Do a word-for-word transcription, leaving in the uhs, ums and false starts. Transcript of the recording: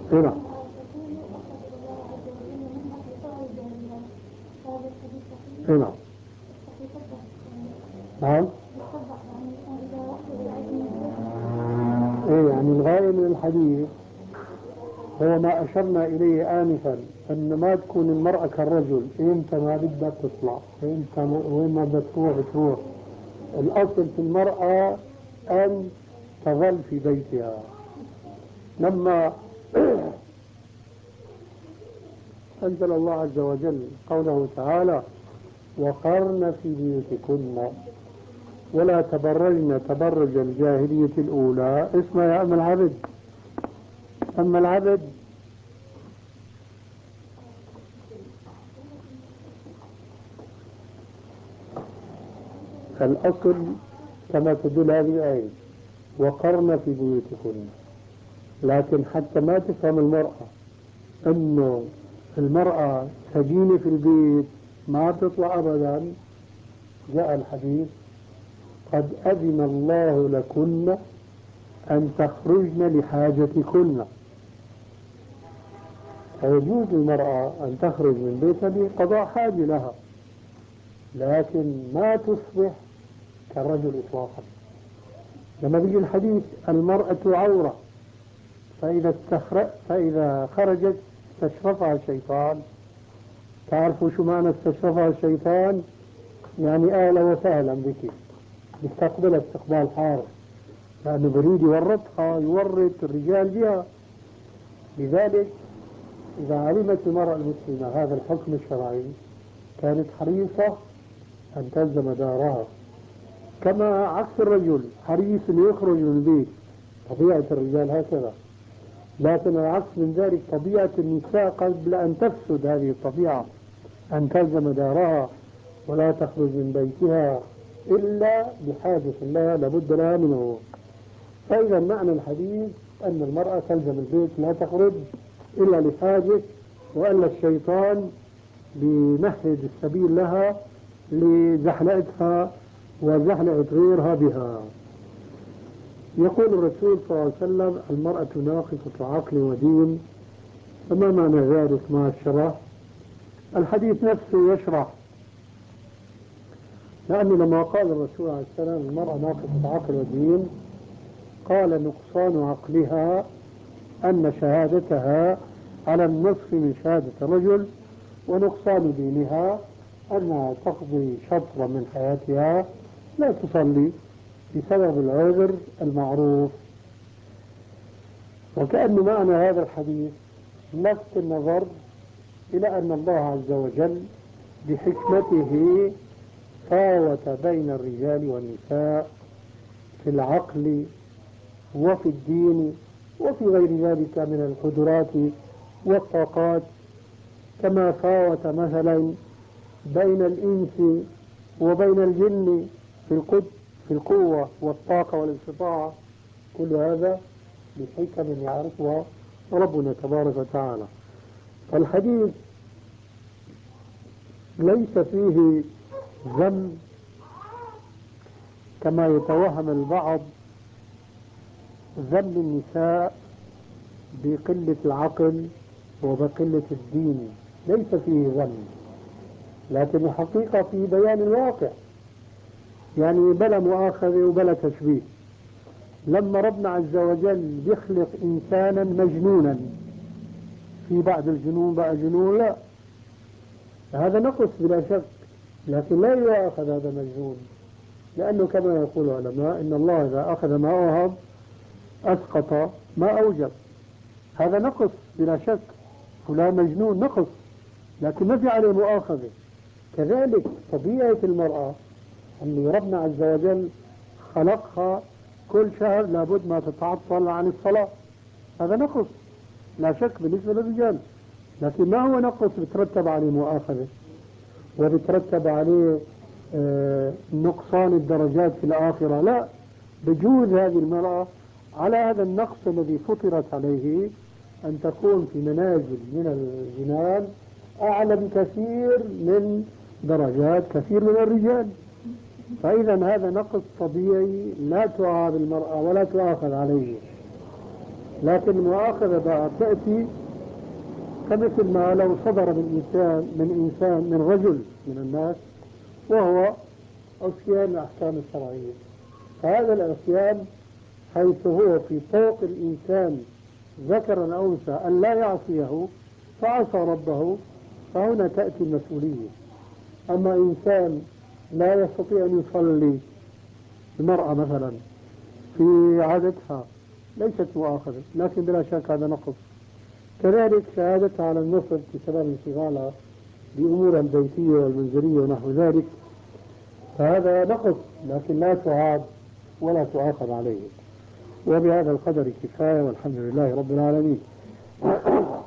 هنا. هنا. نعم. ايه يعني الغاية من الحديث هو ما أشرنا إليه آنفا، أن ما تكون المرأة كالرجل، إمتى ما بدها تطلع، إمتى وين ما بدها تروح تروح. الأصل في المرأة أن تظل في بيتها. لما أنزل الله عز وجل قوله تعالى: وقرن في بيوتكن ولا تبرجن تبرج الجاهلية الأولى، اسمها يا أم العبد. أما العبد الأصل كما تدل هذه الآية: وقرن في بيوتكن. لكن حتى ما تفهم المرأة أنه المرأة سجينة في البيت ما تطلع أبدا، جاء الحديث: قد أذن الله لكن أن تخرجن لحاجتكن. فيجوز للمرأة أن تخرج من بيتها لقضاء حاجة لها، لكن ما تصبح كالرجل إطلاقا. لما بيجي الحديث: المرأة عورة، فإذا, استخر... فإذا خرجت استشرفها الشيطان. تعرفوا شو معنى استشرفها الشيطان؟ يعني أهلا وسهلا بك، يستقبلها استقبال حار، لأنه بريد يورطها، يورط الرجال بها. لذلك إذا علمت المرأة المسلمة هذا الحكم الشرعي كانت حريصة أن تلزم دارها، كما عكس الرجل حريص أن يخرج من البيت. طبيعة الرجال هكذا، لكن العكس من ذلك طبيعة النساء قبل أن تفسد هذه الطبيعة، أن تلزم دارها ولا تخرج من بيتها إلا بحاجة لها لابد لها منه. فإذا معنى الحديث أن المرأة تلزم البيت لا تخرج إلا لحاجة، وأن الشيطان بيمهد السبيل لها لزحلقتها وزحلقة غيرها بها. يقول الرسول صلى الله عليه وسلم: المرأة ناقصة عقل ودين. فما معنى ذلك مع الشرح؟ الحديث نفسه يشرح، لأنه لما قال الرسول عليه السلام المرأة ناقصة عقل ودين، قال: نقصان عقلها أن شهادتها على النصف من شهادة الرجل، ونقصان دينها أنها تقضي شطرا من حياتها لا تصلي بسبب العذر المعروف. وكأن معنى هذا الحديث لفت النظر إلى أن الله عز وجل بحكمته فاوت بين الرجال والنساء في العقل وفي الدين وفي غير ذلك من القدرات والطاقات، كما فاوت مثلا بين الإنس وبين الجن في القدر في القوة والطاقة والاستطاعة. كل هذا بحكم يعرفها ربنا تبارك وتعالى. فالحديث ليس فيه ذم كما يتوهم البعض، ذم النساء بقلة العقل وبقلة الدين، ليس فيه ذم، لكن الحقيقة في بيان الواقع، يعني بلا مؤاخذة وبلا تشبيه. لما ربنا عز وجل يخلق إنسانا مجنونا، في بعد الجنون بقى جنون، لا، هذا نقص بلا شك، لكن لا يؤاخذ هذا مجنون، لأنه كما يقول العلماء إن الله إذا أخذ ما أوهب أسقط ما أوجب. هذا نقص بلا شك، فلان مجنون نقص، لكن ما في عليه مؤاخذة. كذلك طبيعة المرأة أن ربنا عز وجل خلقها كل شهر لابد ما تتعطل عن الصلاة، هذا نقص لا شك بالنسبة للرجال، لكن ما هو نقص بترتب عليه مؤاخذة وبترتب عليه آه نقصان الدرجات في الآخرة. لا، بجوز هذه المرأة على هذا النقص الذي فطرت عليه أن تكون في منازل من الجنان أعلى بكثير من درجات كثير من الرجال. فإذا هذا نقص طبيعي لا تعاب المرأة ولا تؤاخذ عليه. لكن المؤاخذة بقى تأتي كمثل ما لو صدر من إنسان من إنسان من رجل من الناس وهو عصيان الأحكام الشرعية، فهذا العصيان حيث هو في طوق الإنسان ذكرا أو أنثى أن لا يعصيه فعصى ربه، فهنا تأتي المسؤولية. أما إنسان لا يستطيع أن يصلي، المرأة مثلا في عادتها ليست مؤاخذة، لكن بلا شك هذا نقص. كذلك شهادتها على النصب بسبب انشغالها بأمورها البيتية والمنزلية ونحو ذلك، فهذا نقص لكن لا تعاب ولا تعاقب عليه. وبهذا القدر كفاية، والحمد لله رب العالمين.